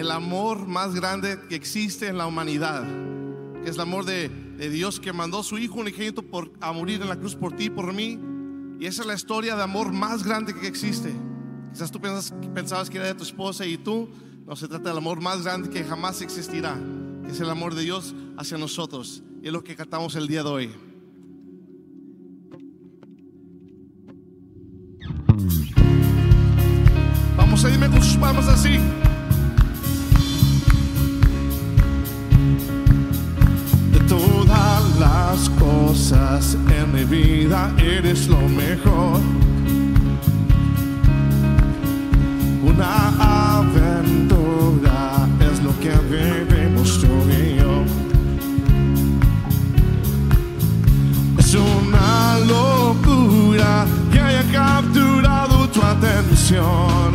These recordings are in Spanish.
el amor más grande que existe en la humanidad, que es el amor de Dios, que mandó a su Hijo unigénito a morir en la cruz por ti y por mí. Y esa es la historia de amor más grande que existe. Quizás tú pensabas que era de tu esposa y tú. No, se trata del amor más grande que jamás existirá, que es el amor de Dios hacia nosotros. Y es lo que cantamos el día de hoy. Vamos a irme con sus palmas así. De todas las cosas en mi vida eres lo mejor. Una aventura es lo que vivimos tú y yo. Es una locura que haya capturado tu atención.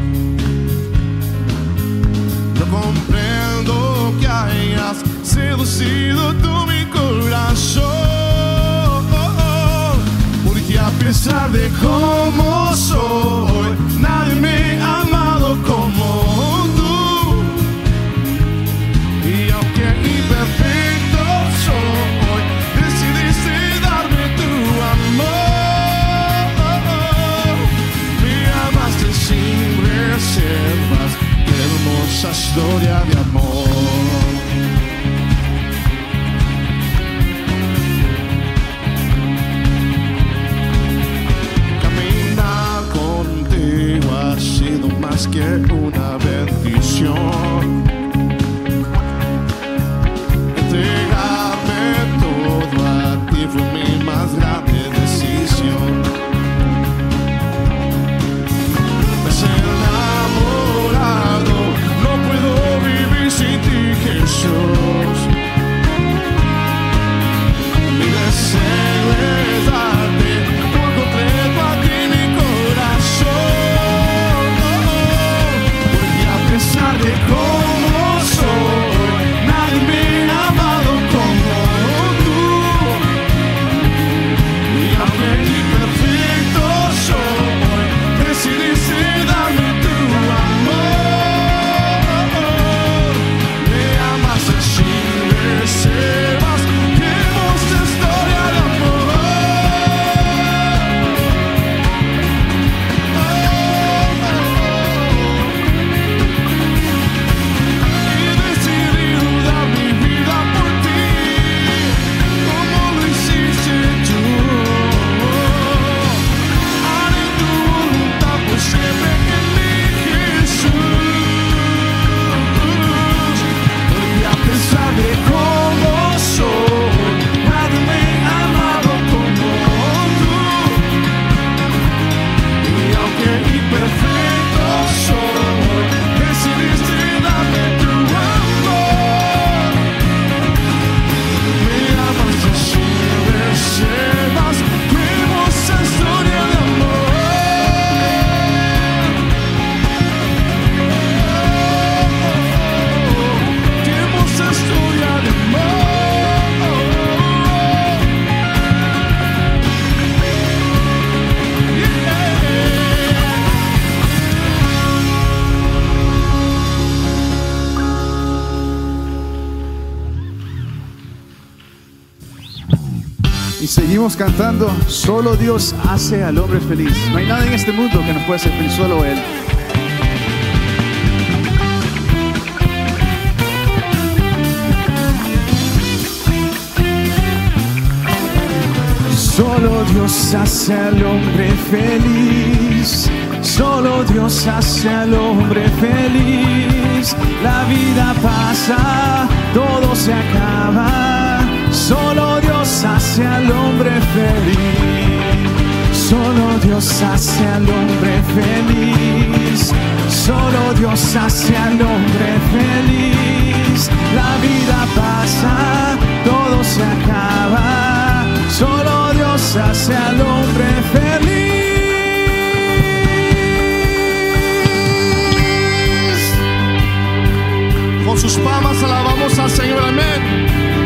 No comprendo que hayas seducido tú mi corazón, porque a pesar de cómo soy, nadie me ha amado como tú. Y aunque imperfecto soy, decidiste darme tu amor. Me amaste sin reservas, qué hermosa historia de amor. Más que una bendición, entregarme todo a ti fue mi más grande decisión. Me has enamorado, no puedo vivir sin ti, Jesús. Mi deseo es darte por completo a ti mi corazón. De cómo soy, nadie me ha amado como tú. Y aunque imperfecto soy, decidiste darme tu amor. Me amas sin reservas, qué hermosa historia de amor. Seguimos cantando, solo Dios hace al hombre feliz. No hay nada en este mundo que nos pueda hacer feliz, solo Él. Solo Dios hace al hombre feliz. Solo Dios hace al hombre feliz. La vida pasa, todo se acaba. Solo Dios hace al hombre feliz. Solo Dios hace al hombre feliz. Solo Dios hace al hombre feliz. La vida pasa, todo se acaba. Solo Dios hace al hombre feliz. Con sus palmas alabamos al Señor, amén.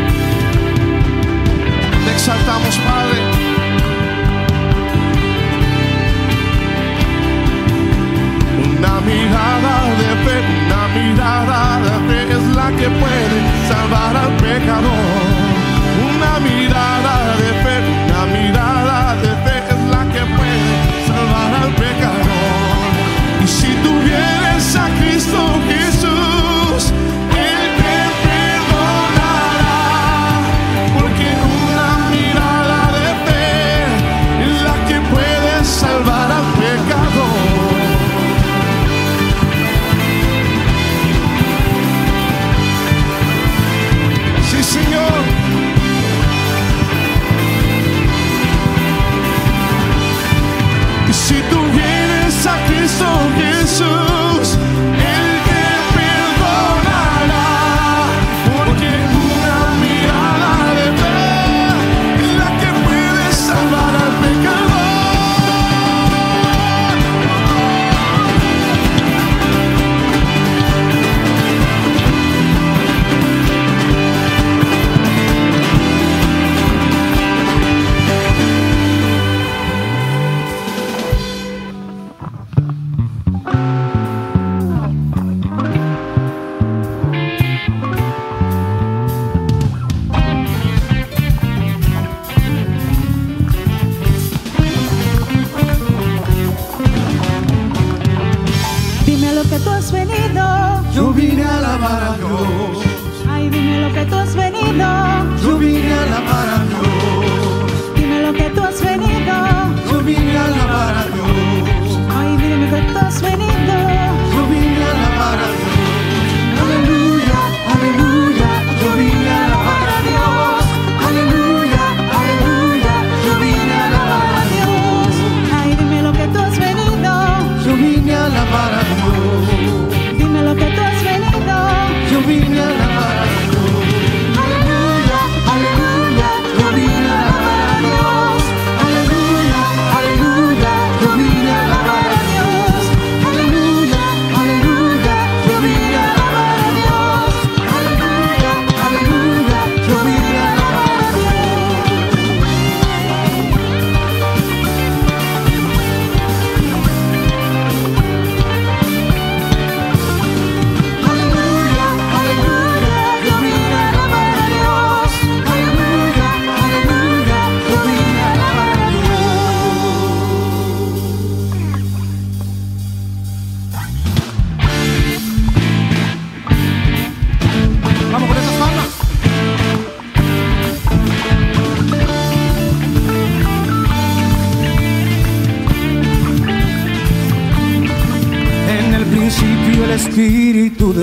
Te exaltamos, Padre. Una mirada de fe, una mirada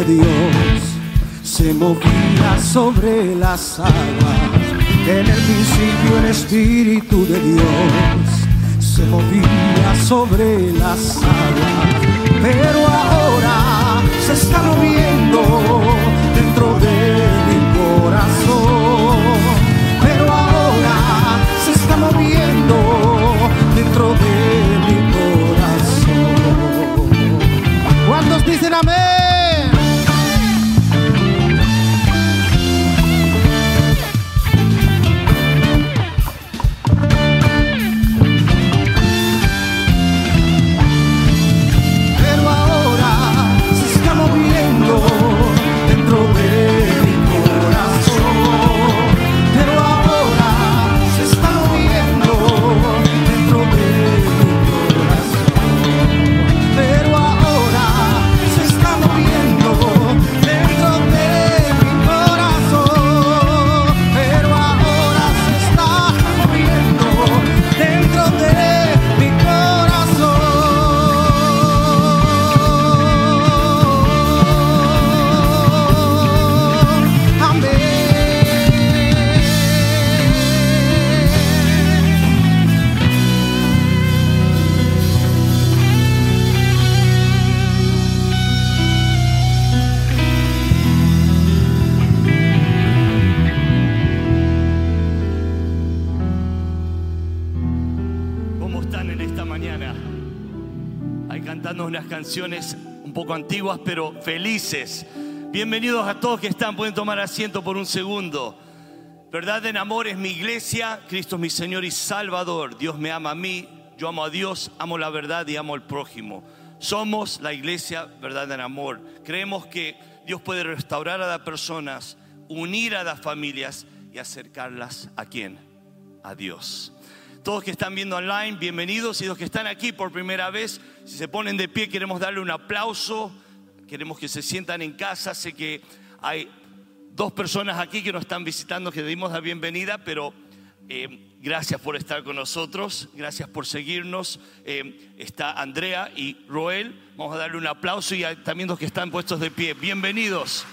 de Dios se movía sobre las aguas. En el principio el Espíritu de Dios se movía sobre las aguas, pero ahora se está moviendo dentro de mi corazón. Pero ahora se está moviendo dentro de mi corazón. ¿Cuántos dicen amén? Canciones un poco antiguas pero felices. Bienvenidos a todos que están, pueden tomar asiento por un segundo. Verdad en Amor es mi iglesia, Cristo es mi Señor y Salvador. Dios me ama a mí, yo amo a Dios, amo la verdad y amo al prójimo. Somos la iglesia Verdad en Amor. Creemos que Dios puede restaurar a las personas, unir a las familias y acercarlas ¿a quién? A Dios. Todos que están viendo online, bienvenidos. Y los que están aquí por primera vez, si se ponen de pie, queremos darle un aplauso. Queremos que se sientan en casa. Sé que hay 2 personas aquí que nos están visitando, que le dimos la bienvenida, pero gracias por estar con nosotros. Gracias por seguirnos. Está Andrea y Roel. Vamos a darle un aplauso y también los que están puestos de pie. Bienvenidos.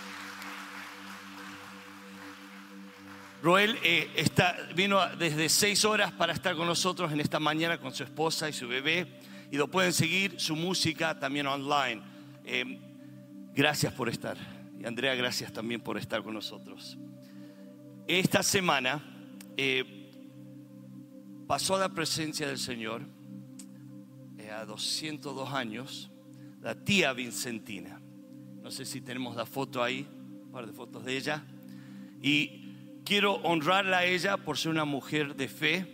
Roel vino desde 6 horas para estar con nosotros en esta mañana con su esposa y su bebé, y lo pueden seguir su música también online. Gracias por estar. Y Andrea, gracias también por estar con nosotros. Esta semana pasó a la presencia del Señor a 202 años la tía Vincentina. No sé si tenemos la foto ahí, un par de fotos de ella. Y quiero honrarla a ella por ser una mujer de fe,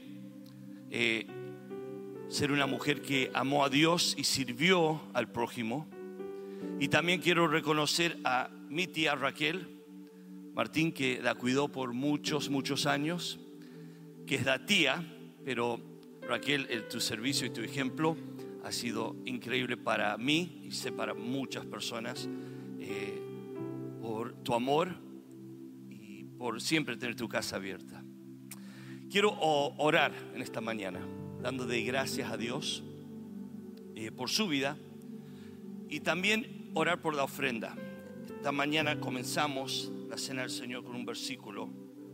ser una mujer que amó a Dios y sirvió al prójimo. Y también quiero reconocer a mi tía Raquel Martín, que la cuidó por muchos años, que es la tía, pero Raquel, tu servicio y tu ejemplo ha sido increíble para mí y sé para muchas personas, por tu amor por siempre tener tu casa abierta. Quiero orar en esta mañana, dándole gracias a Dios por su vida y también orar por la ofrenda. Esta mañana comenzamos la cena del Señor con un versículo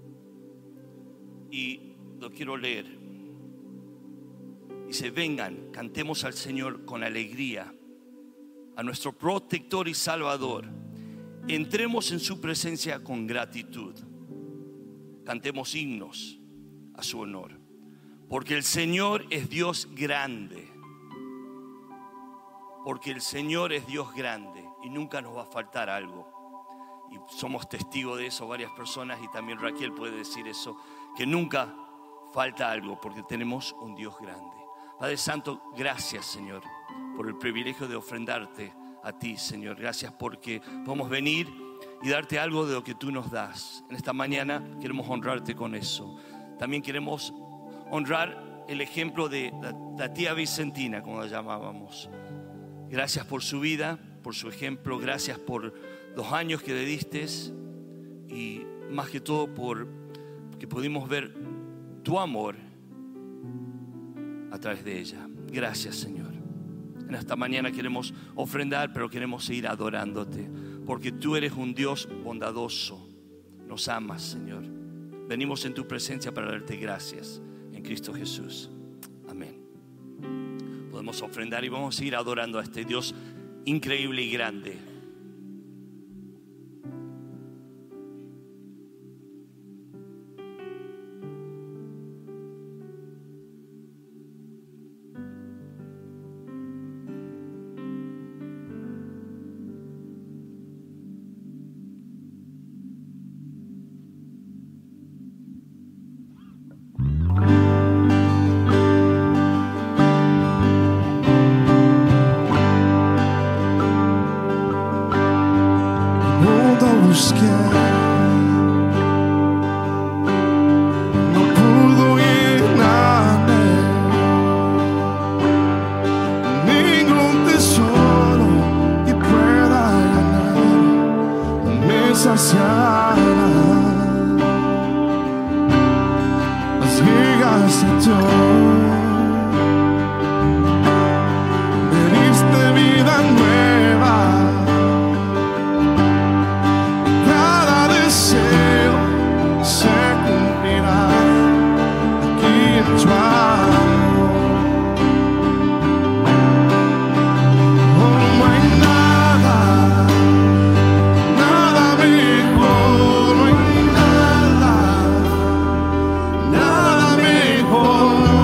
y lo quiero leer. Dice: vengan, cantemos al Señor con alegría, a nuestro protector y salvador. Entremos en su presencia con gratitud. Cantemos himnos a su honor, porque el Señor es Dios grande. Porque el Señor es Dios grande y nunca nos va a faltar algo. Y somos testigos de eso varias personas, y también Raquel puede decir eso, que nunca falta algo porque tenemos un Dios grande. Padre Santo, gracias, Señor, por el privilegio de ofrendarte a ti, Señor. Gracias porque podemos venir y darte algo de lo que tú nos das. En esta mañana queremos honrarte con eso. También queremos honrar el ejemplo de la tía Vicentina, como la llamábamos. Gracias por su vida, por su ejemplo. Gracias por los años que le diste, y más que todo por que pudimos ver tu amor a través de ella. Gracias, Señor. En esta mañana queremos ofrendar, pero queremos seguir adorándote, porque tú eres un Dios bondadoso. Nos amas, Señor. Venimos en tu presencia para darte gracias en Cristo Jesús. Amén. Podemos ofrendar y vamos a seguir adorando a este Dios increíble y grande. No pudo llenarme, ningún tesoro que pueda ganar me saciará. Mas llegaste tú, me diste vida nueva. Se cumplirá aquí en tu amor. Oh, no hay nada, nada mejor, no hay nada, nada mejor.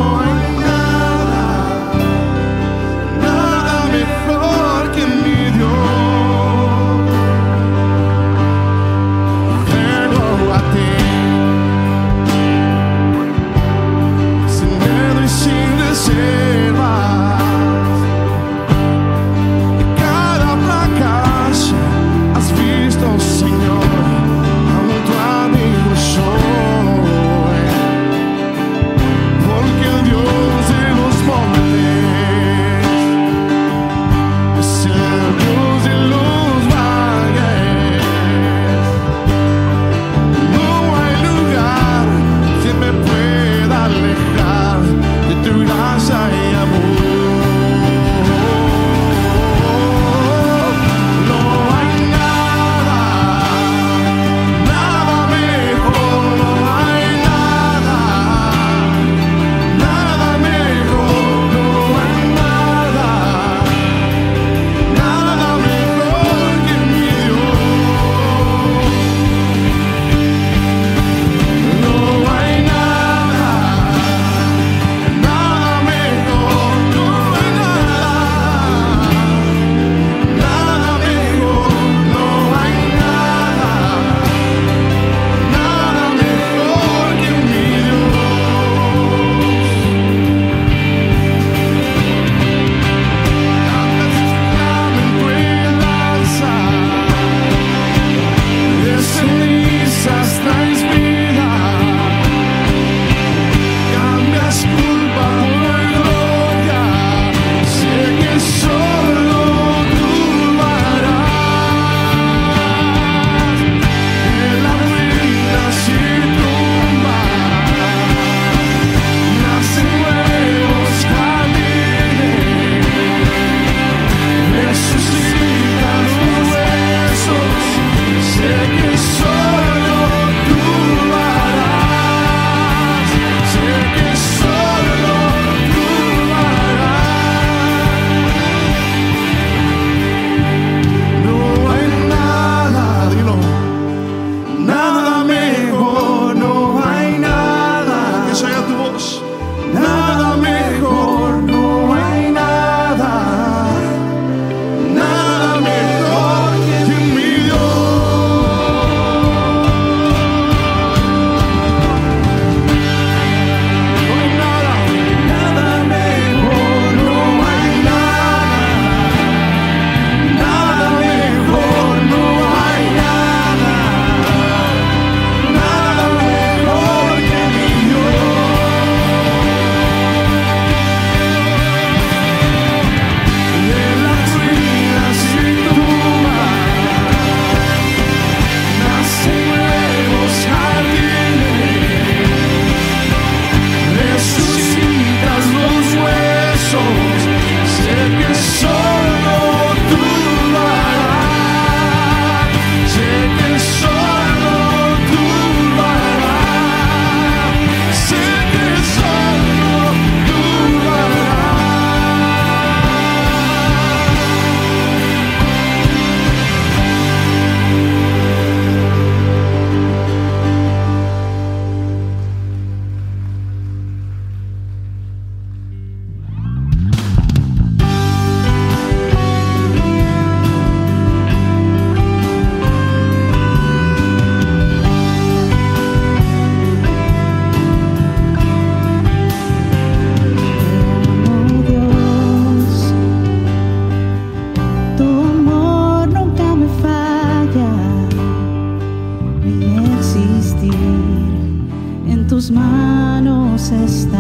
tus manos está.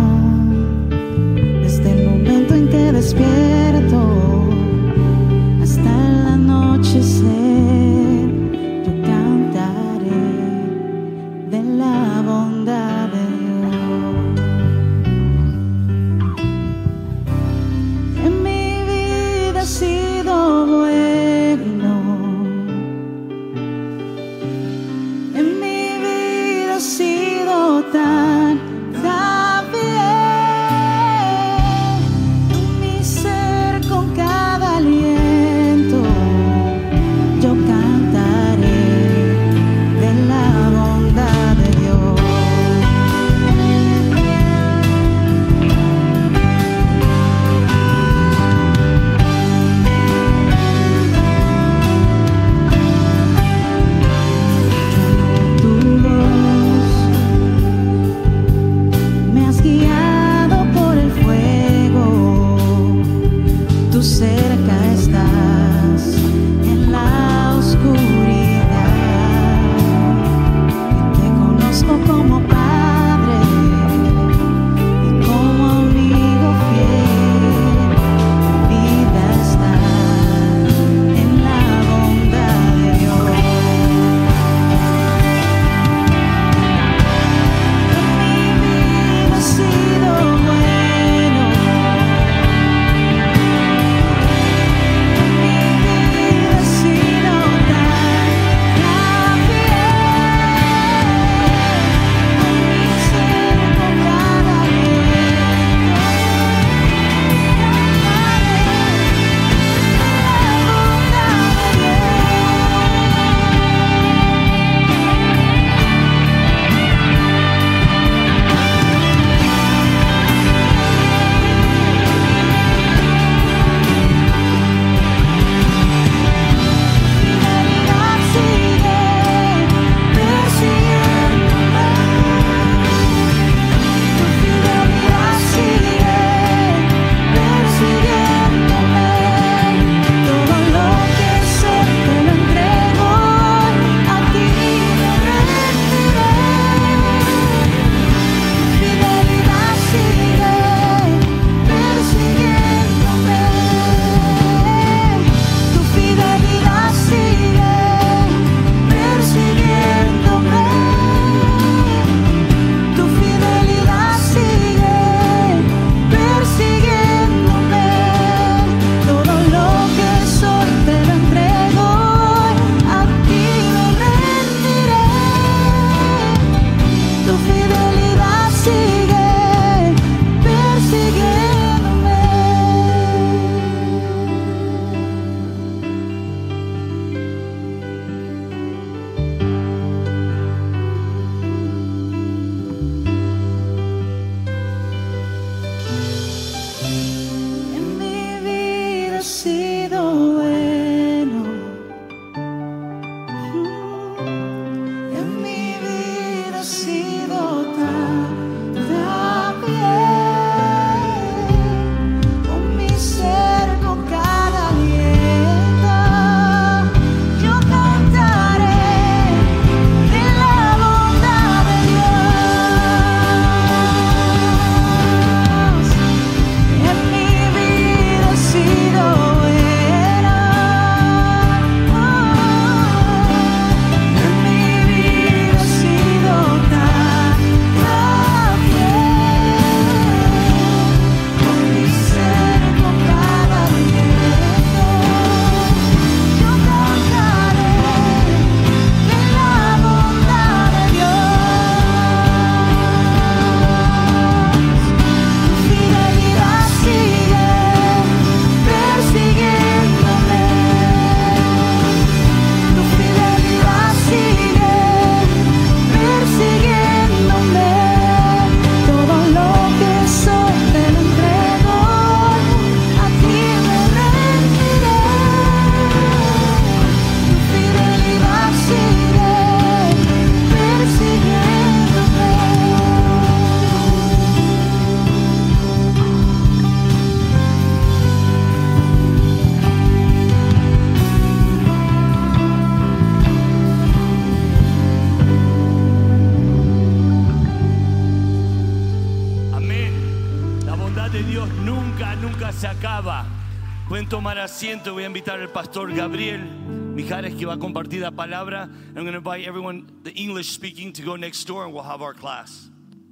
Desde el momento en que despierto hasta el anochecer, yo cantaré de la bondad de Dios. En mi vida ha sido bueno, en mi vida ha sido tan bien. En mi ser con cada aliento yo cantaré de la bondad de Dios. Tu voz Pueden tomar asiento. Voy a invitar al pastor Gabriel Mijares, que va a compartir la palabra. I'm going to invite everyone, the English speaking, to go next door and we'll have our class.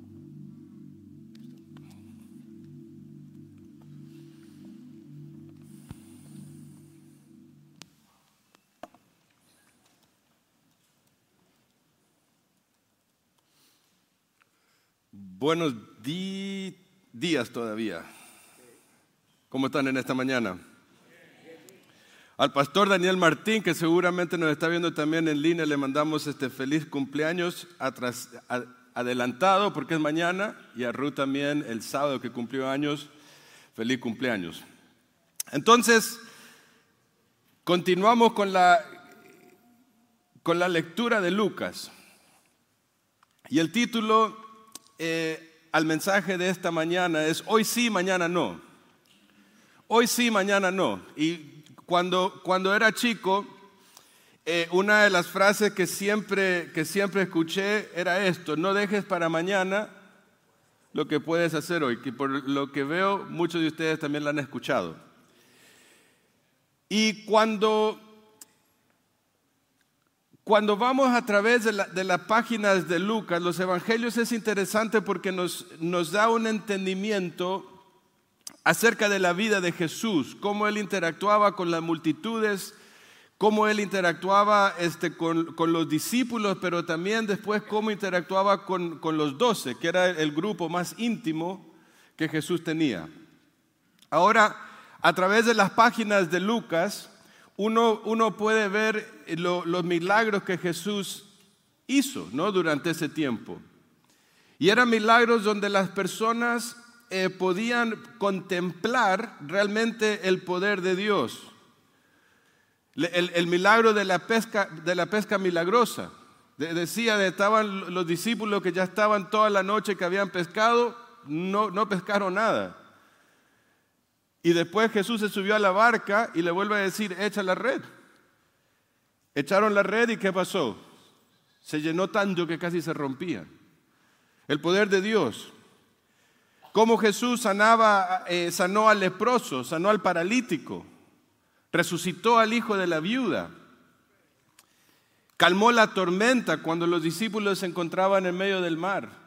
Buenos días todavía. ¿Cómo están en esta mañana? Al pastor Daniel Martín, que seguramente nos está viendo también en línea, le mandamos feliz cumpleaños adelantado porque es mañana, y a Ruth también el sábado que cumplió años, feliz cumpleaños. Entonces, continuamos con la lectura de Lucas. Y el título al mensaje de esta mañana es Hoy sí, mañana no. Hoy sí, mañana no. Y cuando era chico, una de las frases que siempre escuché era esto: no dejes para mañana lo que puedes hacer hoy, que por lo que veo muchos de ustedes también la han escuchado. Y cuando vamos a través de las páginas de Lucas, los evangelios, es interesante porque nos da un entendimiento acerca de la vida de Jesús, cómo Él interactuaba con las multitudes, cómo Él interactuaba con los discípulos, pero también después cómo interactuaba con los 12, que era el grupo más íntimo que Jesús tenía. Ahora, a través de las páginas de Lucas, uno puede ver los milagros que Jesús hizo, ¿no?, durante ese tiempo. Y eran milagros donde las personas podían contemplar realmente el poder de Dios. El milagro de la pesca milagrosa. Estaban los discípulos que ya estaban toda la noche que habían pescado, no pescaron nada. Y después Jesús se subió a la barca y le vuelve a decir, echa la red. Echaron la red y ¿qué pasó? Se llenó tanto que casi se rompía. El poder de Dios. Cómo Jesús sanó al leproso, sanó al paralítico, resucitó al hijo de la viuda, calmó la tormenta cuando los discípulos se encontraban en medio del mar.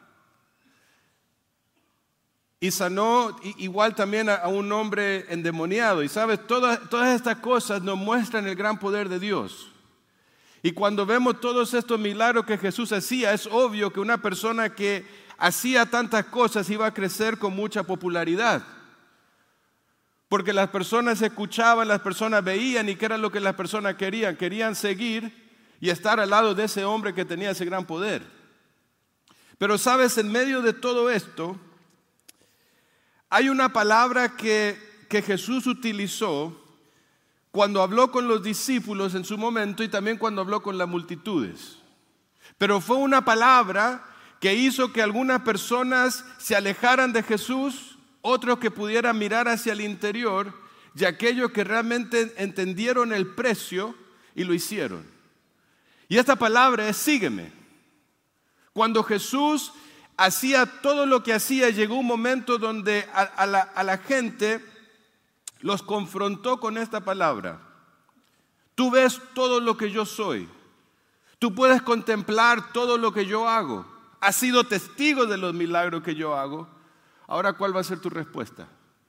Y sanó igual también a un hombre endemoniado. Y sabes, todas estas cosas nos muestran el gran poder de Dios. Y cuando vemos todos estos milagros que Jesús hacía, es obvio que una persona que hacía tantas cosas iba a crecer con mucha popularidad. Porque las personas escuchaban, las personas veían, y qué era lo que las personas querían. Querían seguir y estar al lado de ese hombre que tenía ese gran poder. Pero sabes, en medio de todo esto, hay una palabra que Jesús utilizó cuando habló con los discípulos en su momento y también cuando habló con las multitudes. Pero fue una palabra que hizo que algunas personas se alejaran de Jesús, otros que pudieran mirar hacia el interior, y aquellos que realmente entendieron el precio y lo hicieron. Y esta palabra es sígueme. Cuando Jesús hacía todo lo que hacía, llegó un momento donde a la gente los confrontó con esta palabra. Tú ves todo lo que yo soy. Tú puedes contemplar todo lo que yo hago. Has sido testigo de los milagros que yo hago. Ahora, ¿cuál va a ser tu respuesta?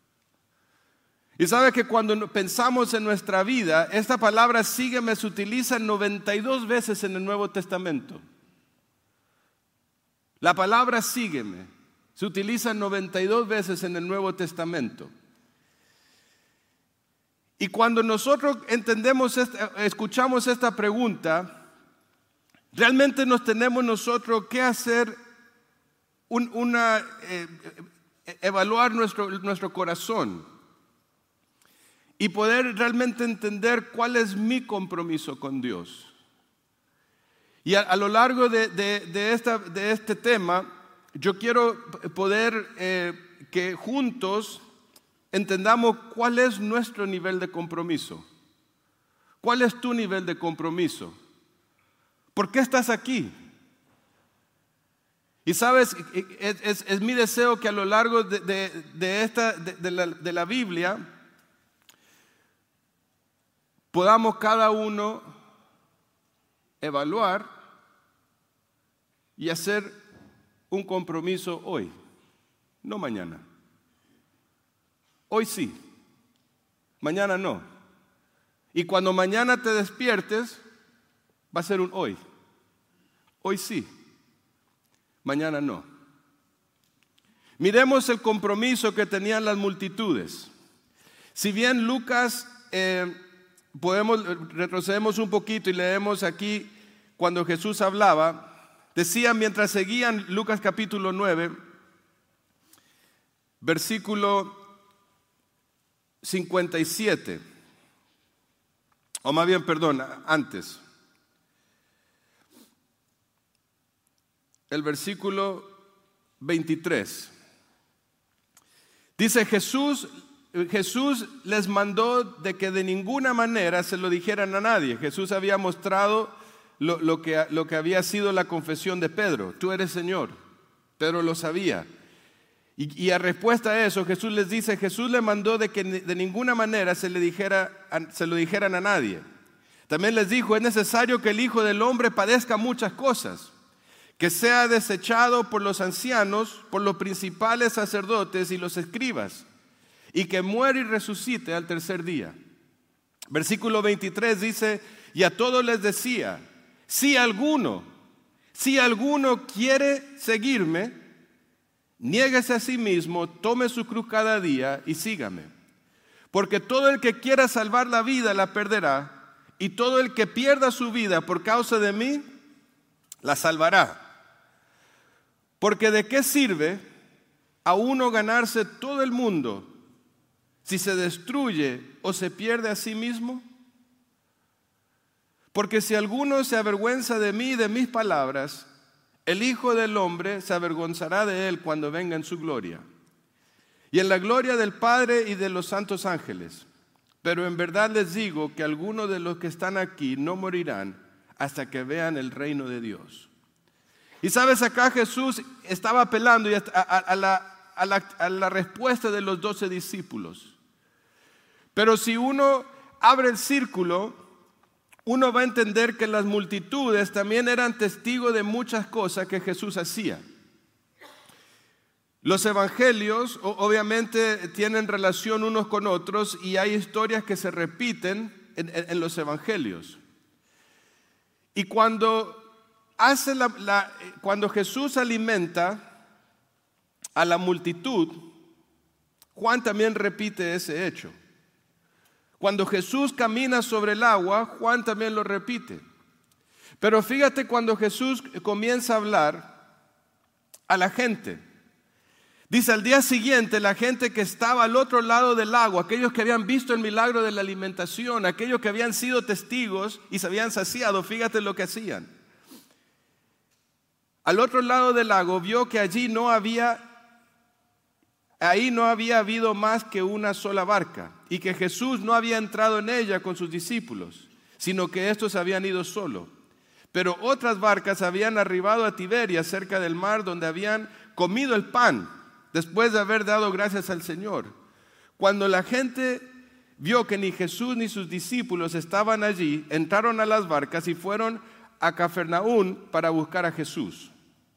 Y sabes que cuando pensamos en nuestra vida, esta palabra sígueme se utiliza 92 veces en el Nuevo Testamento. La palabra sígueme se utiliza 92 veces en el Nuevo Testamento. Y cuando nosotros escuchamos esta pregunta, realmente nos tenemos nosotros que hacer evaluar nuestro corazón y poder realmente entender cuál es mi compromiso con Dios. Y a lo largo de este tema, yo quiero poder que juntos entendamos cuál es nuestro nivel de compromiso. ¿Cuál es tu nivel de compromiso? ¿Por qué estás aquí? Y sabes, es mi deseo que a lo largo de la Biblia podamos cada uno evaluar y hacer un compromiso hoy, no mañana. Hoy sí, mañana no. Y cuando mañana te despiertes, va a ser un hoy. Hoy sí, mañana no. Miremos el compromiso que tenían las multitudes. Si bien Lucas, retrocedemos un poquito y leemos aquí cuando Jesús hablaba, decía mientras seguían Lucas capítulo 9, versículo 57, o más bien, perdón, antes. El versículo 23. Dice Jesús les mandó de que de ninguna manera se lo dijeran a nadie. Jesús había mostrado lo que había sido la confesión de Pedro. Tú eres Señor. Pedro lo sabía. Y a respuesta a eso, Jesús les dice, Jesús les mandó de que de ninguna manera se lo dijeran a nadie. También les dijo, es necesario que el Hijo del Hombre padezca muchas cosas, que sea desechado por los ancianos, por los principales sacerdotes y los escribas, y que muera y resucite al tercer día. Versículo 23 dice, y a todos les decía, si alguno quiere seguirme, niéguese a sí mismo, tome su cruz cada día y sígame. Porque todo el que quiera salvar la vida la perderá, y todo el que pierda su vida por causa de mí, la salvará. Porque ¿de qué sirve a uno ganarse todo el mundo si se destruye o se pierde a sí mismo? Porque si alguno se avergüenza de mí y de mis palabras, el Hijo del Hombre se avergonzará de él cuando venga en su gloria, y en la gloria del Padre y de los santos ángeles. Pero en verdad les digo que algunos de los que están aquí no morirán hasta que vean el reino de Dios. Y sabes, acá Jesús estaba apelando a la respuesta de los 12 discípulos. Pero si uno abre el círculo, uno va a entender que las multitudes también eran testigos de muchas cosas que Jesús hacía. Los evangelios obviamente tienen relación unos con otros y hay historias que se repiten en los evangelios. Y cuando Jesús alimenta a la multitud, Juan también repite ese hecho. Cuando Jesús camina sobre el agua, Juan también lo repite. Pero fíjate cuando Jesús comienza a hablar a la gente. Dice, al día siguiente la gente que estaba al otro lado del agua, aquellos que habían visto el milagro de la alimentación, aquellos que habían sido testigos y se habían saciado, fíjate lo que hacían. Al otro lado del lago vio que ahí no había habido más que una sola barca y que Jesús no había entrado en ella con sus discípulos, sino que estos habían ido solo. Pero otras barcas habían arribado a Tiberias, cerca del mar, donde habían comido el pan, después de haber dado gracias al Señor. Cuando la gente vio que ni Jesús ni sus discípulos estaban allí, entraron a las barcas y fueron a Cafarnaúm para buscar a Jesús.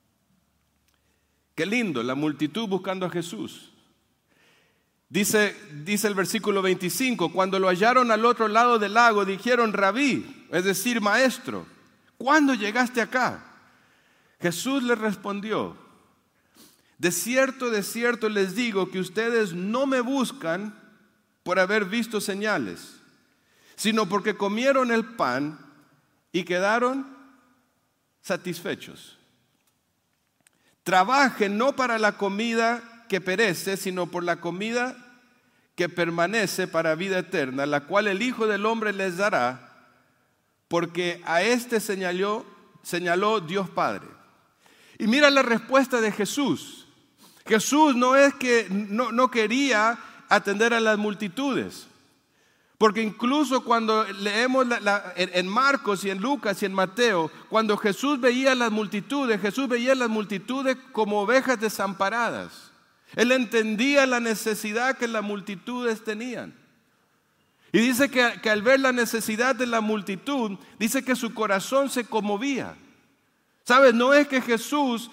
Qué lindo, la multitud buscando a Jesús. Dice el versículo 25, cuando lo hallaron al otro lado del lago, dijeron, Rabí, es decir, maestro, ¿cuándo llegaste acá? Jesús les respondió, de cierto les digo que ustedes no me buscan por haber visto señales, sino porque comieron el pan y quedaron satisfechos. Trabajen no para la comida que perece, sino por la comida que permanece para vida eterna, la cual el Hijo del Hombre les dará, porque a este señaló Dios Padre. Y mira la respuesta de Jesús. Jesús no quería atender a las multitudes. Porque incluso cuando leemos en Marcos y en Lucas y en Mateo, cuando Jesús veía las multitudes como ovejas desamparadas. Él entendía la necesidad que las multitudes tenían. Y dice que al ver la necesidad de la multitud, dice que su corazón se conmovía. ¿Sabes? No es que Jesús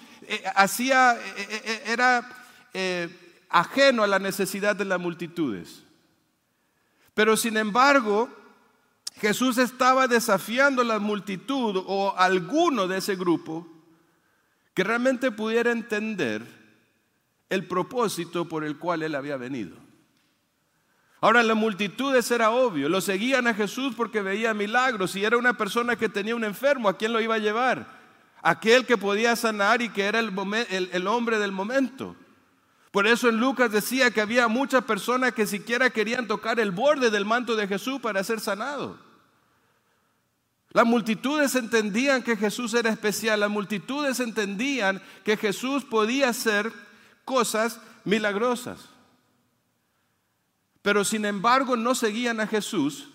era ajeno a la necesidad de las multitudes. Pero sin embargo, Jesús estaba desafiando a la multitud o a alguno de ese grupo que realmente pudiera entender el propósito por el cual Él había venido. Ahora, las multitudes era obvio, lo seguían a Jesús porque veía milagros. Si era una persona que tenía un enfermo, ¿a quién lo iba a llevar? Aquel que podía sanar y que era el hombre del momento. Por eso en Lucas decía que había muchas personas que siquiera querían tocar el borde del manto de Jesús para ser sanados. Las multitudes entendían que Jesús era especial, las multitudes entendían que Jesús podía hacer cosas milagrosas. Pero sin embargo no seguían a Jesús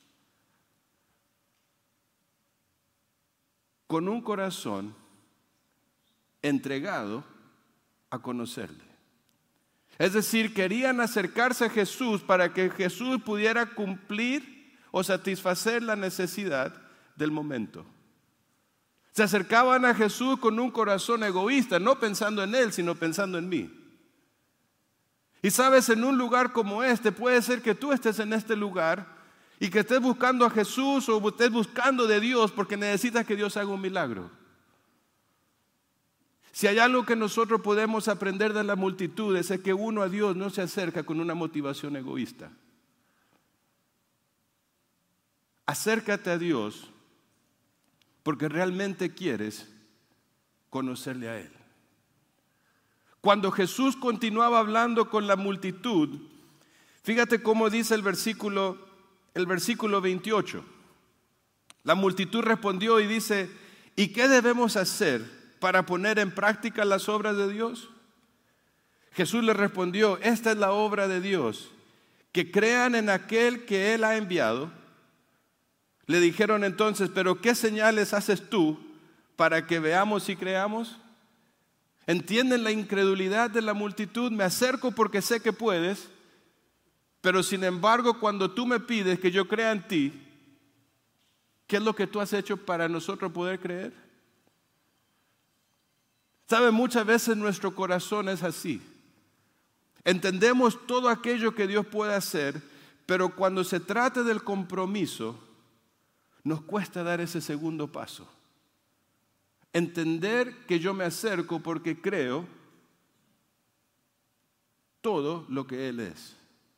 con un corazón entregado a conocerle. Es decir, querían acercarse a Jesús para que Jesús pudiera cumplir o satisfacer la necesidad del momento. Se acercaban a Jesús con un corazón egoísta, no pensando en Él, sino pensando en mí. Y sabes, en un lugar como este, puede ser que tú estés en este lugar y que estés buscando a Jesús o estés buscando de Dios porque necesitas que Dios haga un milagro. Si hay algo que nosotros podemos aprender de las multitudes es que uno a Dios no se acerca con una motivación egoísta. Acércate a Dios porque realmente quieres conocerle a Él. Cuando Jesús continuaba hablando con la multitud, fíjate cómo dice el versículo 28. La multitud respondió y dice, ¿y qué debemos hacer para poner en práctica las obras de Dios? Jesús le respondió, esta es la obra de Dios, que crean en aquel que Él ha enviado. Le dijeron entonces, ¿pero qué señales haces tú para que veamos y creamos? ¿Entienden la incredulidad de la multitud? Me acerco porque sé que puedes, pero sin embargo cuando tú me pides que yo crea en ti, ¿qué es lo que tú has hecho para nosotros poder creer? ¿Sabe? Muchas veces nuestro corazón es así. Entendemos todo aquello que Dios puede hacer, pero cuando se trata del compromiso, nos cuesta dar ese segundo paso. Entender que yo me acerco porque creo todo lo que Él es.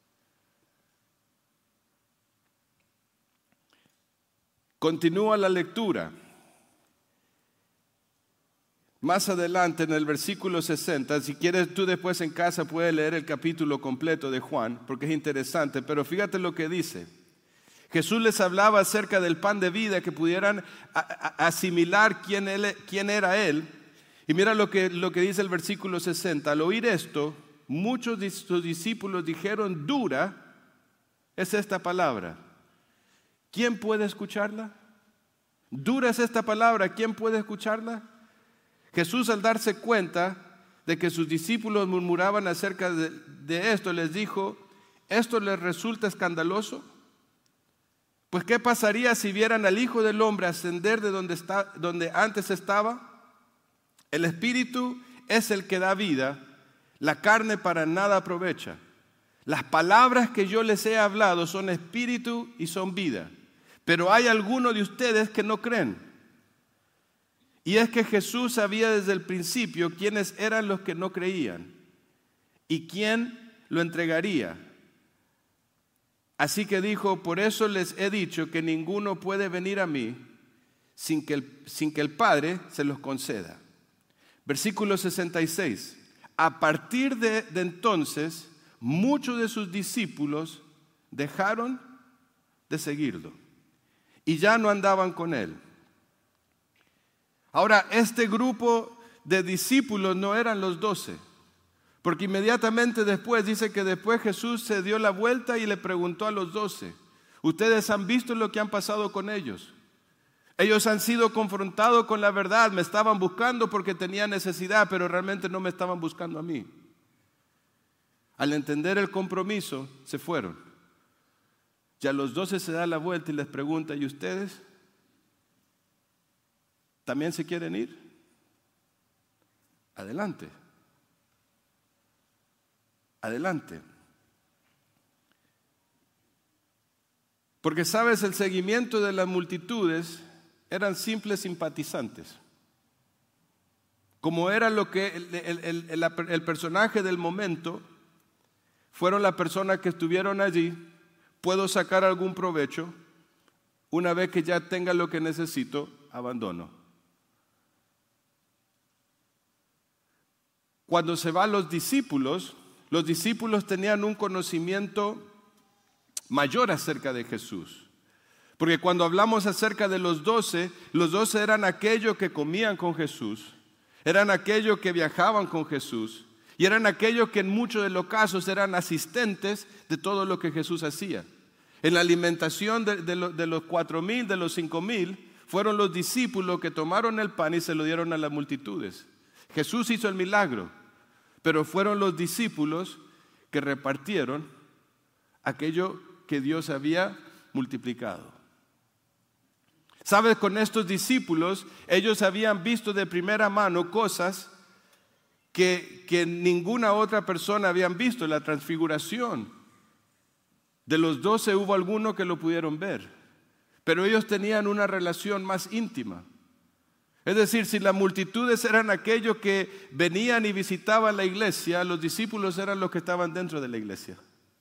Continúa la lectura. Más adelante en el versículo 60, si quieres tú después en casa puedes leer el capítulo completo de Juan, porque es interesante, pero fíjate lo que dice. Jesús les hablaba acerca del pan de vida, que pudieran asimilar quién era Él. Y mira lo que dice el versículo 60. Al oír esto, muchos de sus discípulos dijeron, dura es esta palabra. ¿Quién puede escucharla? Dura es esta palabra, ¿quién puede escucharla? Jesús, al darse cuenta de que sus discípulos murmuraban acerca de esto, les dijo, ¿esto les resulta escandaloso? Pues ¿qué pasaría si vieran al Hijo del Hombre ascender de donde antes estaba? El Espíritu es el que da vida, la carne para nada aprovecha. Las palabras que yo les he hablado son espíritu y son vida. Pero hay algunos de ustedes que no creen. Y es que Jesús sabía desde el principio quiénes eran los que no creían y quién lo entregaría. Así que dijo, por eso les he dicho que ninguno puede venir a mí sin que el Padre se los conceda. Versículo 66. A partir de entonces, muchos de sus discípulos dejaron de seguirlo y ya no andaban con él. Ahora, este grupo de discípulos no eran los 12, porque inmediatamente después dice que después Jesús se dio la vuelta y le preguntó a los 12, ¿ustedes han visto lo que han pasado con ellos? Ellos han sido confrontados con la verdad, me estaban buscando porque tenían necesidad, pero realmente no me estaban buscando a mí. Al entender el compromiso, se fueron. Ya los 12 se da la vuelta y les pregunta, ¿y ustedes? ¿También se quieren ir? Adelante. Adelante. Porque sabes, el seguimiento de las multitudes eran simples simpatizantes. Como era lo que el personaje del momento, fueron las personas que estuvieron allí, puedo sacar algún provecho, una vez que ya tenga lo que necesito, abandono. Cuando se van los discípulos tenían un conocimiento mayor acerca de Jesús. Porque cuando hablamos acerca de los 12 eran aquellos que comían con Jesús, eran aquellos que viajaban con Jesús y eran aquellos que en muchos de los casos eran asistentes de todo lo que Jesús hacía. En la alimentación de los 4,000, de los 5,000, fueron los discípulos que tomaron el pan y se lo dieron a las multitudes. Jesús hizo el milagro, pero fueron los discípulos que repartieron aquello que Dios había multiplicado. ¿Sabes? Con estos discípulos, ellos habían visto de primera mano cosas que ninguna otra persona habían visto. La transfiguración. De los 12 hubo algunos que lo pudieron ver, pero ellos tenían una relación más íntima. Es decir, si las multitudes eran aquellos que venían y visitaban la iglesia, los discípulos eran los que estaban dentro de la iglesia.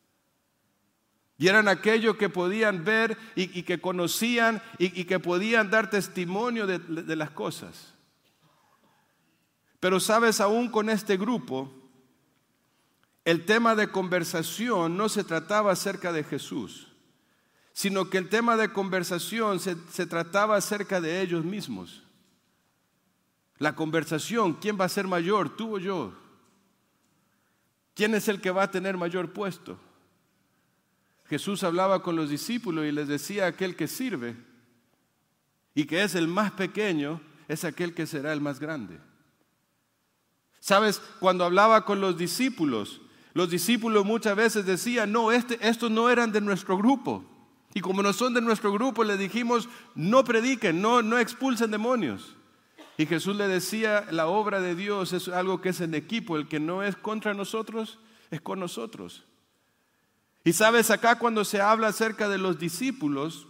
Y eran aquellos que podían ver y que conocían y que podían dar testimonio de las cosas. Pero sabes, aún con este grupo, el tema de conversación no se trataba acerca de Jesús, sino que el tema de conversación se trataba acerca de ellos mismos. La conversación, ¿quién va a ser mayor, tú o yo? ¿Quién es el que va a tener mayor puesto? Jesús hablaba con los discípulos y les decía, aquel que sirve y que es el más pequeño es aquel que será el más grande. ¿Sabes? Cuando hablaba con los discípulos muchas veces decían, no, estos no eran de nuestro grupo. Y como no son de nuestro grupo, les dijimos, no prediquen, no expulsen demonios. Y Jesús le decía, la obra de Dios es algo que es en equipo, el que no es contra nosotros, es con nosotros. Y sabes, acá cuando se habla acerca de los discípulos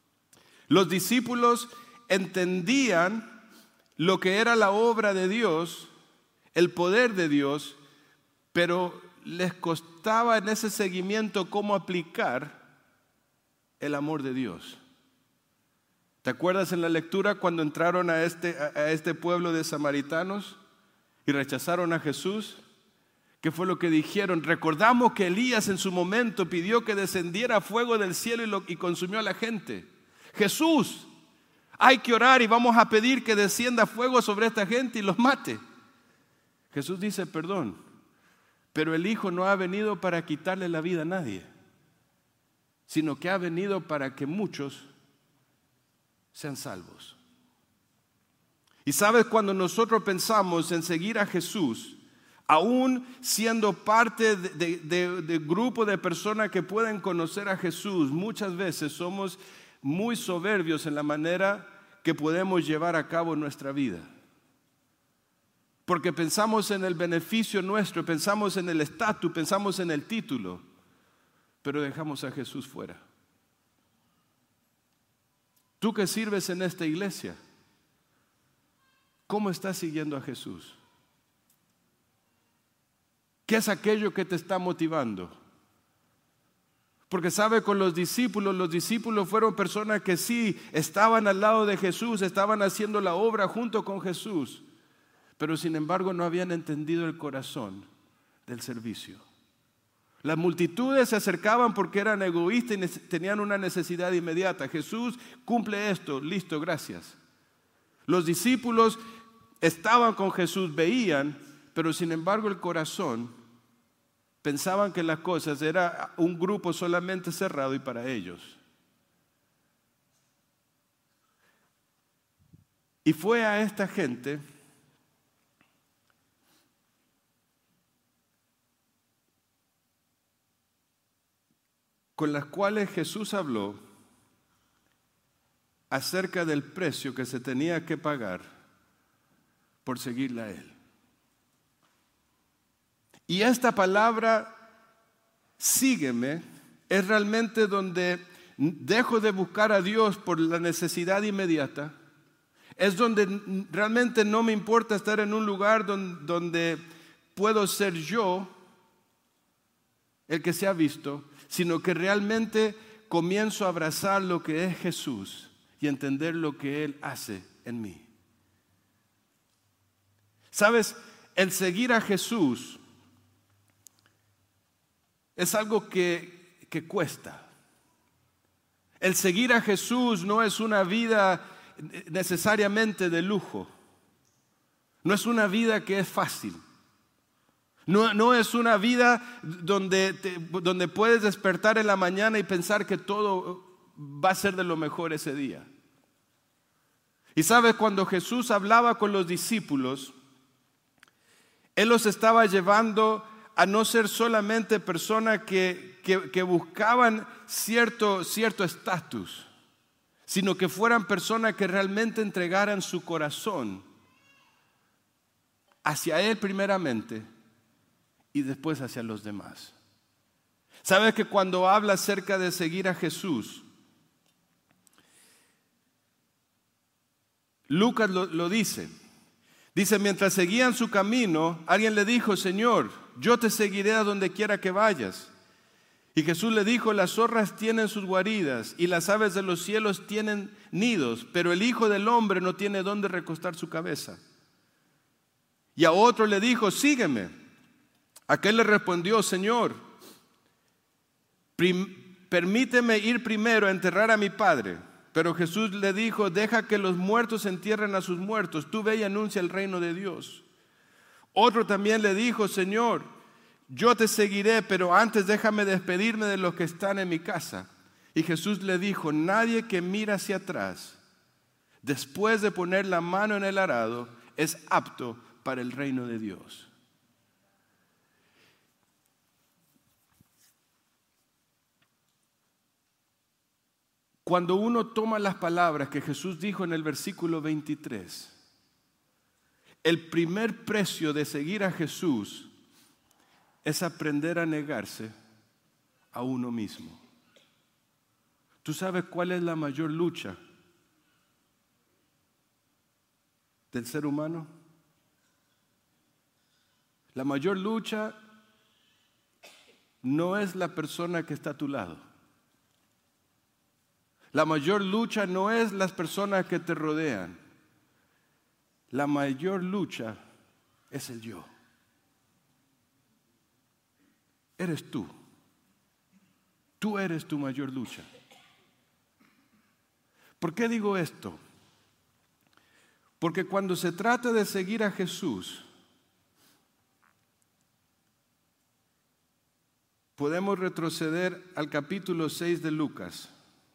entendían lo que era la obra de Dios, el poder de Dios, pero les costaba en ese seguimiento cómo aplicar el amor de Dios. ¿Te acuerdas en la lectura cuando entraron a este pueblo de samaritanos y rechazaron a Jesús? ¿Qué fue lo que dijeron? Recordamos que Elías en su momento pidió que descendiera fuego del cielo y consumió a la gente. Jesús, hay que orar y vamos a pedir que descienda fuego sobre esta gente y los mate. Jesús dice, perdón, pero el Hijo no ha venido para quitarle la vida a nadie, sino que ha venido para que muchos sean salvos. Y sabes, cuando nosotros pensamos en seguir a Jesús, aún siendo parte de grupo de personas que pueden conocer a Jesús, muchas veces somos muy soberbios en la manera que podemos llevar a cabo nuestra vida. Porque pensamos en el beneficio nuestro, pensamos en el estatus, pensamos en el título, pero dejamos a Jesús fuera. Tú que sirves en esta iglesia, ¿cómo estás siguiendo a Jesús? ¿Qué es aquello que te está motivando? Porque sabe, con los discípulos fueron personas que sí estaban al lado de Jesús, estaban haciendo la obra junto con Jesús, pero sin embargo no habían entendido el corazón del servicio. Las multitudes se acercaban porque eran egoístas y tenían una necesidad inmediata. Jesús cumple esto, listo, gracias. Los discípulos estaban con Jesús, veían, pero sin embargo el corazón pensaban que las cosas era un grupo solamente cerrado y para ellos. Y fue a esta gente con las cuales Jesús habló acerca del precio que se tenía que pagar por seguirle a Él. Y esta palabra, sígueme, es realmente donde dejo de buscar a Dios por la necesidad inmediata. Es donde realmente no me importa estar en un lugar donde puedo ser yo el que sea visto, sino que realmente comienzo a abrazar lo que es Jesús y entender lo que Él hace en mí. ¿Sabes? El seguir a Jesús es algo que cuesta. El seguir a Jesús no es una vida necesariamente de lujo. No es una vida que es fácil. No es una vida donde puedes despertar en la mañana y pensar que todo va a ser de lo mejor ese día. Y sabes, cuando Jesús hablaba con los discípulos, Él los estaba llevando a no ser solamente personas que buscaban cierto estatus, sino que fueran personas que realmente entregaran su corazón hacia Él primeramente y después hacia los demás. ¿Sabes que cuando habla acerca de seguir a Jesús, Lucas lo dice? Dice, mientras seguían su camino, alguien le dijo, Señor, yo te seguiré a donde quiera que vayas. Y Jesús le dijo, las zorras tienen sus guaridas y las aves de los cielos tienen nidos, pero el Hijo del Hombre no tiene dónde recostar su cabeza. Y a otro le dijo, sígueme. Aquel le respondió, Señor, permíteme ir primero a enterrar a mi padre. Pero Jesús le dijo, deja que los muertos entierren a sus muertos, tú ve y anuncia el reino de Dios. Otro también le dijo, Señor, yo te seguiré, pero antes déjame despedirme de los que están en mi casa. Y Jesús le dijo, nadie que mira hacia atrás, después de poner la mano en el arado, es apto para el reino de Dios. Cuando uno toma las palabras que Jesús dijo en el versículo 23, el primer precio de seguir a Jesús es aprender a negarse a uno mismo. ¿Tú sabes cuál es la mayor lucha del ser humano? La mayor lucha no es la persona que está a tu lado. La mayor lucha no es las personas que te rodean. La mayor lucha es el yo. Eres tú. Tú eres tu mayor lucha. ¿Por qué digo esto? Porque cuando se trata de seguir a Jesús, podemos retroceder al capítulo 6 de Lucas.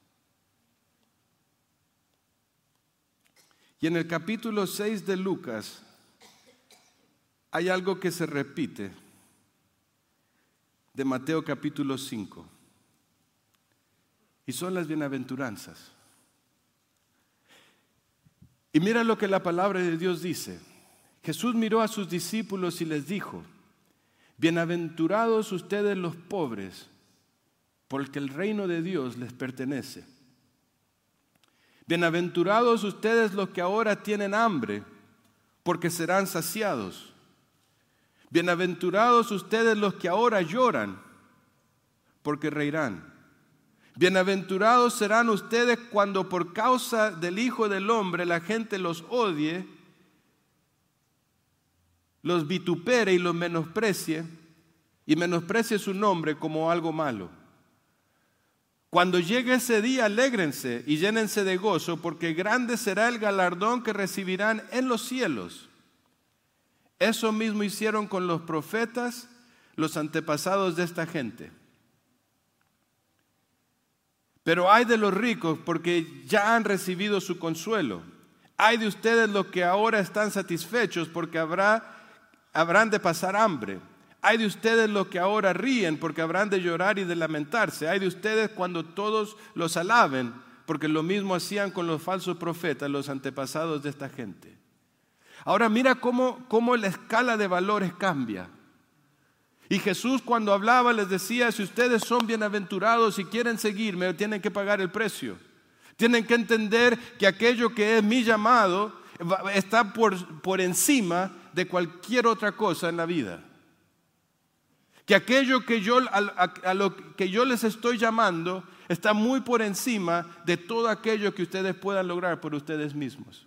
Y en el capítulo 6 de Lucas hay algo que se repite de Mateo capítulo 5. Y son las bienaventuranzas. Y mira lo que la palabra de Dios dice. Jesús miró a sus discípulos y les dijo, bienaventurados ustedes los pobres, porque el reino de Dios les pertenece. Bienaventurados ustedes los que ahora tienen hambre, porque serán saciados. Bienaventurados ustedes los que ahora lloran, porque reirán. Bienaventurados serán ustedes cuando por causa del Hijo del Hombre la gente los odie, los vitupere y los menosprecie, y menosprecie su nombre como algo malo. Cuando llegue ese día, alégrense y llénense de gozo, porque grande será el galardón que recibirán en los cielos. Eso mismo hicieron con los profetas, los antepasados de esta gente. Pero ay de los ricos, porque ya han recibido su consuelo. Ay de ustedes los que ahora están satisfechos, porque habrán de pasar hambre. Hay de ustedes los que ahora ríen, porque habrán de llorar y de lamentarse. Hay de ustedes cuando todos los alaben, porque lo mismo hacían con los falsos profetas, los antepasados de esta gente. Ahora mira cómo la escala de valores cambia. Y Jesús cuando hablaba les decía, si ustedes son bienaventurados y quieren seguirme, tienen que pagar el precio. Tienen que entender que aquello que es mi llamado está por encima de cualquier otra cosa en la vida. Que aquello a lo que yo les estoy llamando está muy por encima de todo aquello que ustedes puedan lograr por ustedes mismos.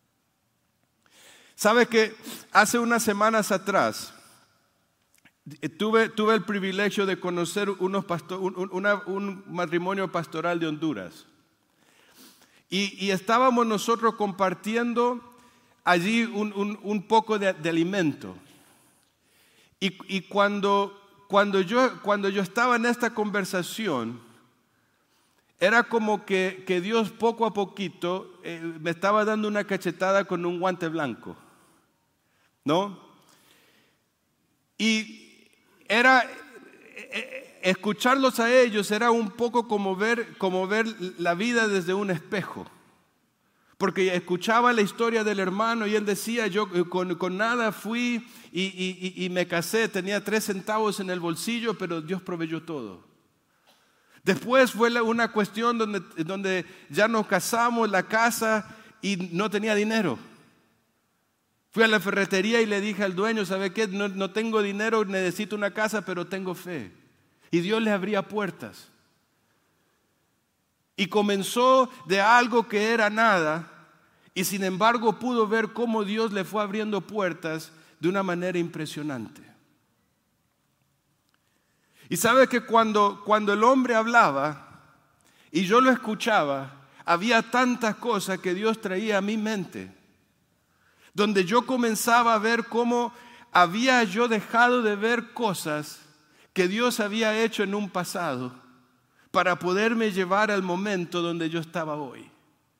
¿Sabe que hace unas semanas atrás tuve el privilegio de conocer un matrimonio pastoral de Honduras? Y estábamos nosotros compartiendo allí un poco de alimento. Y cuando yo estaba en esta conversación, era como que Dios poco a poquito me estaba dando una cachetada con un guante blanco, ¿no? Y era escucharlos a ellos era un poco como ver la vida desde un espejo. Porque escuchaba la historia del hermano y él decía, yo con nada fui y me casé, tenía 3 centavos en el bolsillo, pero Dios proveyó todo. Después fue una cuestión donde ya nos casamos, la casa, y no tenía dinero. Fui a la ferretería y le dije al dueño, ¿sabe qué? No tengo dinero, necesito una casa, pero tengo fe. Y Dios le abría puertas. Y comenzó de algo que era nada, y sin embargo pudo ver cómo Dios le fue abriendo puertas de una manera impresionante. Y sabe que cuando el hombre hablaba y yo lo escuchaba, había tantas cosas que Dios traía a mi mente, donde yo comenzaba a ver cómo había yo dejado de ver cosas que Dios había hecho en un pasado, para poderme llevar al momento donde yo estaba hoy.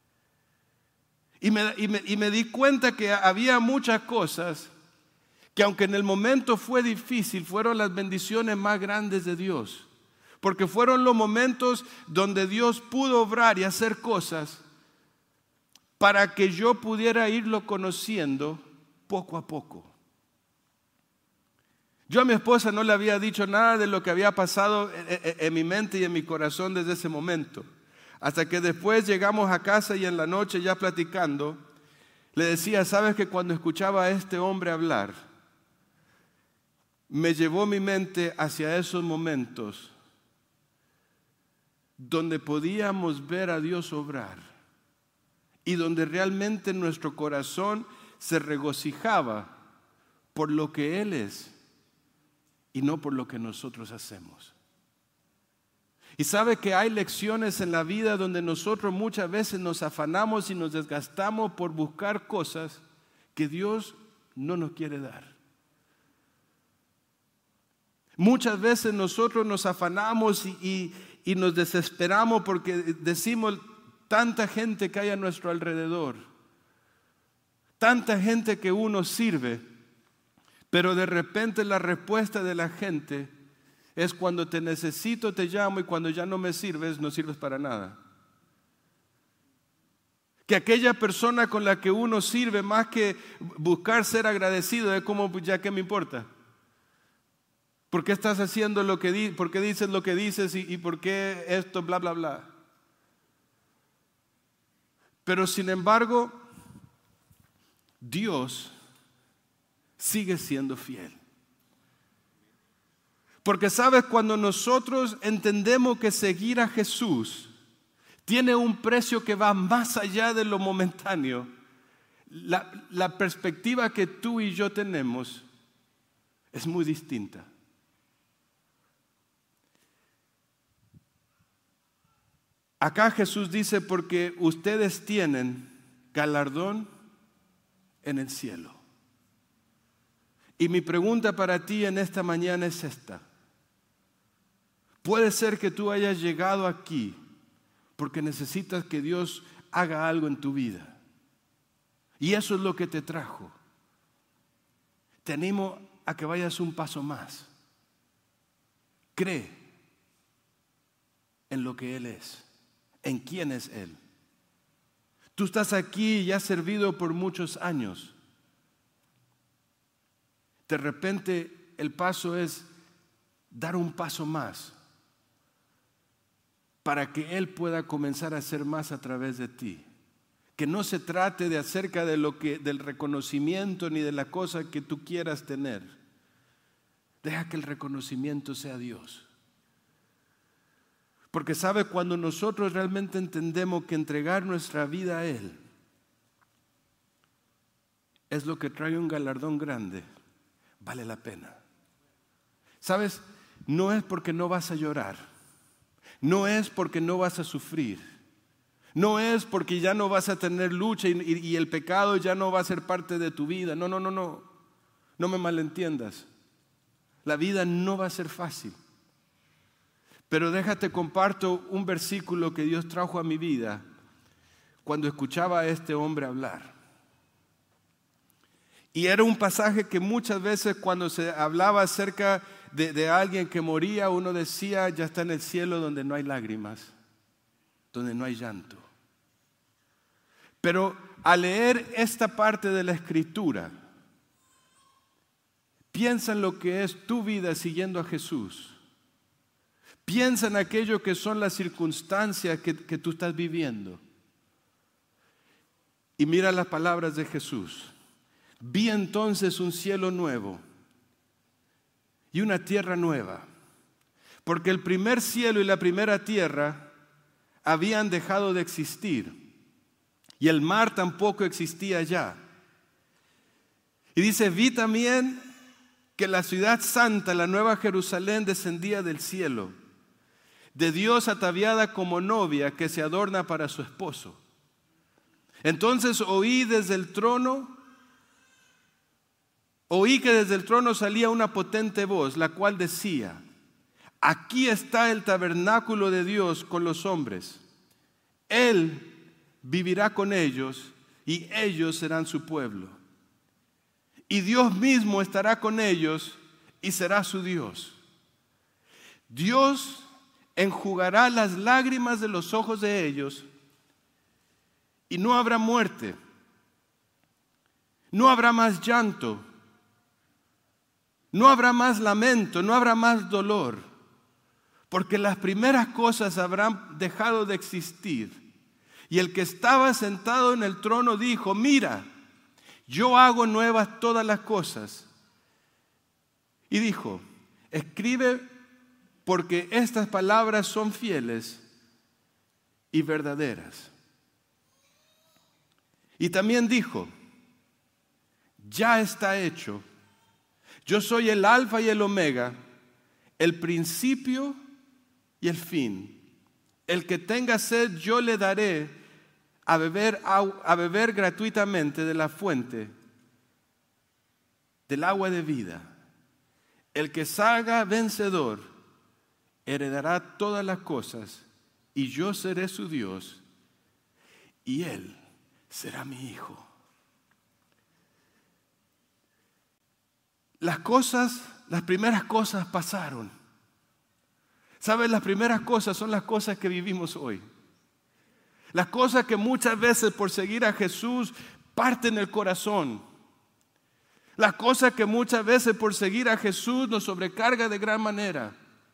Y me di cuenta que había muchas cosas que aunque en el momento fue difícil, fueron las bendiciones más grandes de Dios. Porque fueron los momentos donde Dios pudo obrar y hacer cosas para que yo pudiera irlo conociendo poco a poco. Yo a mi esposa no le había dicho nada de lo que había pasado en mi mente y en mi corazón desde ese momento. Hasta que después llegamos a casa y en la noche ya platicando, le decía, ¿sabes que cuando escuchaba a este hombre hablar, me llevó mi mente hacia esos momentos donde podíamos ver a Dios obrar y donde realmente nuestro corazón se regocijaba por lo que Él es y no por lo que nosotros hacemos? Y sabe que hay lecciones en la vida donde nosotros muchas veces nos afanamos y nos desgastamos por buscar cosas que Dios no nos quiere dar. Muchas veces nosotros nos afanamos y nos desesperamos porque decimos tanta gente que hay a nuestro alrededor, tanta gente que uno sirve, pero de repente la respuesta de la gente es cuando te necesito te llamo y cuando ya no me sirves, no sirves para nada. Que aquella persona con la que uno sirve, más que buscar ser agradecido, es como, ya que me importa. ¿Por qué estás haciendo lo que dices? ¿Por qué dices lo que dices? ¿Y por qué esto? Bla, bla, bla. Pero sin embargo, Dios sigue siendo fiel. Porque sabes, cuando nosotros entendemos que seguir a Jesús tiene un precio que va más allá de lo momentáneo, la perspectiva que tú y yo tenemos es muy distinta. Acá Jesús dice, porque ustedes tienen galardón en el cielo. Y mi pregunta para ti en esta mañana es esta. Puede ser que tú hayas llegado aquí porque necesitas que Dios haga algo en tu vida. Y eso es lo que te trajo. Te animo a que vayas un paso más. Cree en lo que Él es, en quién es Él. Tú estás aquí y has servido por muchos años. De repente el paso es dar un paso más para que Él pueda comenzar a hacer más a través de ti. Que no se trate de acerca de del reconocimiento ni de la cosa que tú quieras tener. Deja que el reconocimiento sea Dios. Porque sabe, cuando nosotros realmente entendemos que entregar nuestra vida a Él es lo que trae un galardón grande, vale la pena. ¿Sabes? No es porque no vas a llorar, no es porque no vas a sufrir, no es porque ya no vas a tener lucha y el pecado ya no va a ser parte de tu vida. No me malentiendas. La vida no va a ser fácil. Pero déjate comparto un versículo que Dios trajo a mi vida cuando escuchaba a este hombre hablar. Y era un pasaje que muchas veces cuando se hablaba acerca de alguien que moría, uno decía, ya está en el cielo donde no hay lágrimas, donde no hay llanto. Pero al leer esta parte de la Escritura, piensa en lo que es tu vida siguiendo a Jesús. Piensa en aquello que son las circunstancias que tú estás viviendo. Y mira las palabras de Jesús. Vi entonces un cielo nuevo y una tierra nueva, porque el primer cielo y la primera tierra habían dejado de existir, y el mar tampoco existía ya. Y dice, vi también que la ciudad santa, la nueva Jerusalén, descendía del cielo, de Dios ataviada como novia que se adorna para su esposo. Entonces oí que desde el trono salía una potente voz, la cual decía, aquí está el tabernáculo de Dios con los hombres. Él vivirá con ellos y ellos serán su pueblo. Y Dios mismo estará con ellos y será su Dios. Dios enjugará las lágrimas de los ojos de ellos y no habrá muerte, no habrá más llanto, no habrá más lamento, no habrá más dolor, porque las primeras cosas habrán dejado de existir. Y el que estaba sentado en el trono dijo, mira, yo hago nuevas todas las cosas. Y dijo, escribe, porque estas palabras son fieles y verdaderas. Y también dijo, ya está hecho. Yo soy el alfa y el omega, el principio y el fin. El que tenga sed, yo le daré a beber gratuitamente de la fuente del agua de vida. El que salga vencedor heredará todas las cosas, y yo seré su Dios, y él será mi hijo. Las primeras cosas pasaron. ¿Sabes? Las primeras cosas son las cosas que vivimos hoy. Las cosas que muchas veces por seguir a Jesús parten el corazón. Las cosas que muchas veces por seguir a Jesús nos sobrecarga de gran manera.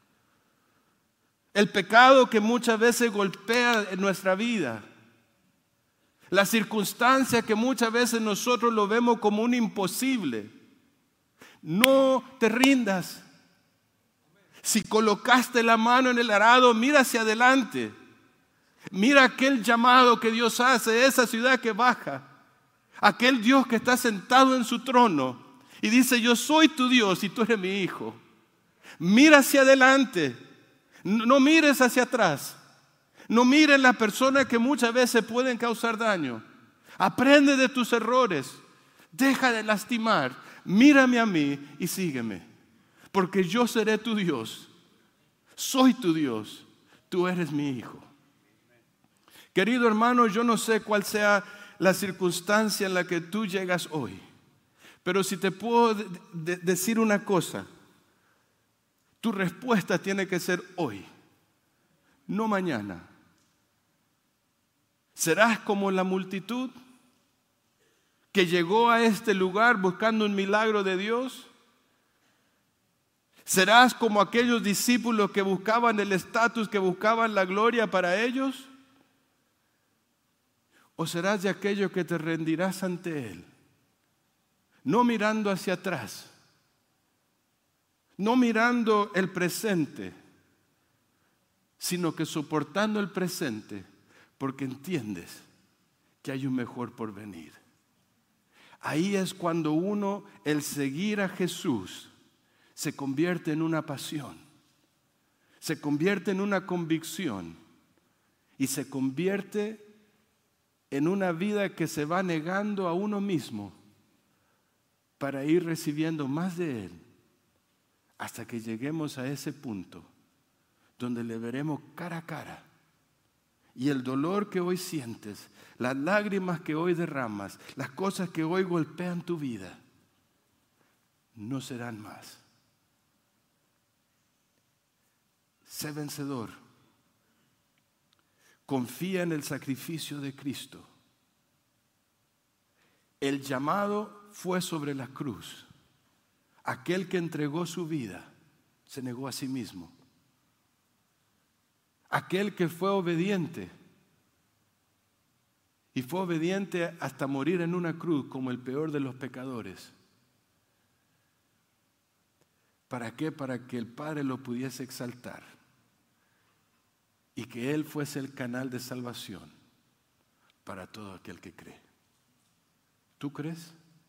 El pecado que muchas veces golpea en nuestra vida. La circunstancia que muchas veces nosotros lo vemos como un imposible. No te rindas. Si colocaste la mano en el arado, mira hacia adelante. Mira aquel llamado que Dios hace, esa ciudad que baja. Aquel Dios que está sentado en su trono y dice, yo soy tu Dios y tú eres mi hijo. Mira hacia adelante. No mires hacia atrás. No mires las personas que muchas veces pueden causar daño. Aprende de tus errores. Deja de lastimar. Mírame a mí y sígueme. Porque yo seré tu Dios. Soy tu Dios. Tú eres mi hijo. Querido hermano, yo no sé cuál sea la circunstancia en la que tú llegas hoy. Pero si te puedo decir una cosa, tu respuesta tiene que ser hoy, no mañana. ¿Serás como la multitud que llegó a este lugar buscando un milagro de Dios? ¿Serás como aquellos discípulos que buscaban el estatus, que buscaban la gloria para ellos? ¿O serás de aquellos que te rendirás ante Él? No mirando hacia atrás, no mirando el presente, sino que soportando el presente, porque entiendes que hay un mejor porvenir. Ahí es cuando el seguir a Jesús, se convierte en una pasión, se convierte en una convicción y se convierte en una vida que se va negando a uno mismo para ir recibiendo más de Él hasta que lleguemos a ese punto donde le veremos cara a cara y el dolor que hoy sientes, las lágrimas que hoy derramas, las cosas que hoy golpean tu vida, no serán más. Sé vencedor. Confía en el sacrificio de Cristo. El llamado fue sobre la cruz. Aquel que entregó su vida se negó a sí mismo. Aquel que fue obediente y fue obediente hasta morir en una cruz como el peor de los pecadores. ¿Para qué? Para que el Padre lo pudiese exaltar y que Él fuese el canal de salvación para todo aquel que cree. ¿Tú crees?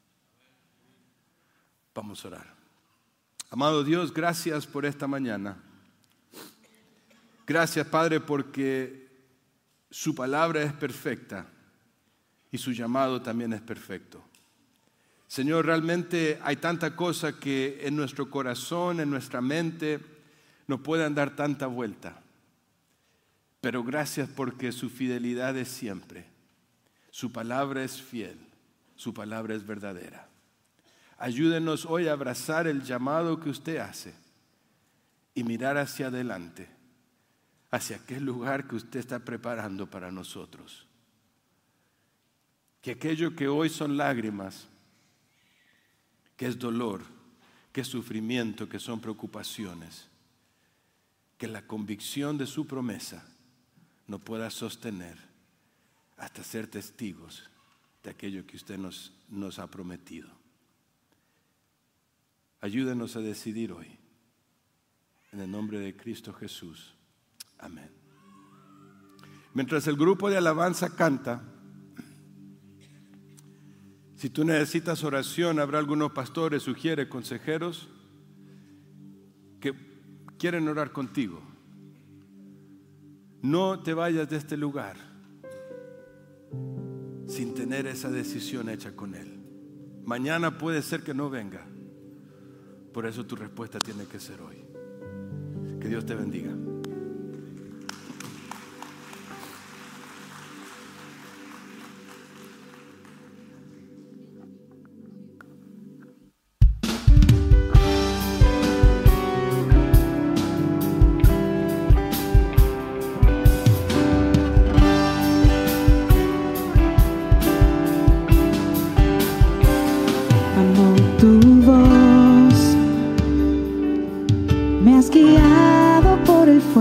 Vamos a orar. Amado Dios, gracias por esta mañana. Gracias, Padre, porque su palabra es perfecta y su llamado también es perfecto. Señor, realmente hay tanta cosa que en nuestro corazón, en nuestra mente, no puedan dar tanta vuelta. Pero gracias porque su fidelidad es siempre. Su palabra es fiel, su palabra es verdadera. Ayúdenos hoy a abrazar el llamado que usted hace y mirar hacia adelante, hacia aquel lugar que usted está preparando para nosotros. Que aquello que hoy son lágrimas, que es dolor, que es sufrimiento, que son preocupaciones, que la convicción de su promesa nos pueda sostener hasta ser testigos de aquello que usted nos ha prometido. Ayúdenos a decidir hoy. En el nombre de Cristo Jesús. Amén. Mientras el grupo de alabanza canta, si tú necesitas oración, habrá algunos pastores, sugieres, consejeros que quieren orar contigo. No te vayas de este lugar sin tener esa decisión hecha con Él. Mañana puede ser que no venga. Por eso tu respuesta tiene que ser hoy. Que Dios te bendiga. Amo tu voz, me has guiado por el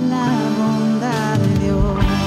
la bondad de Dios.